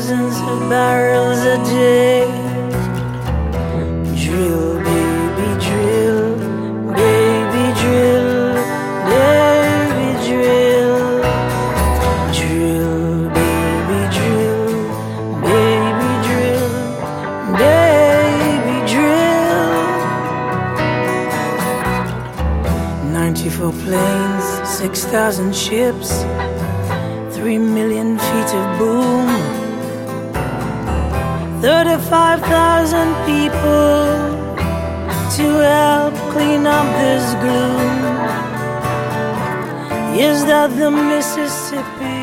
thousands of barrels a day. Drill, baby, drill, baby, drill, baby, drill. Drill, baby, drill, baby, drill, baby, drill. 94 planes, 6,000 ships, 3 million feet of boom, 35,000 people to help clean up this gloom. Is that the Mississippi?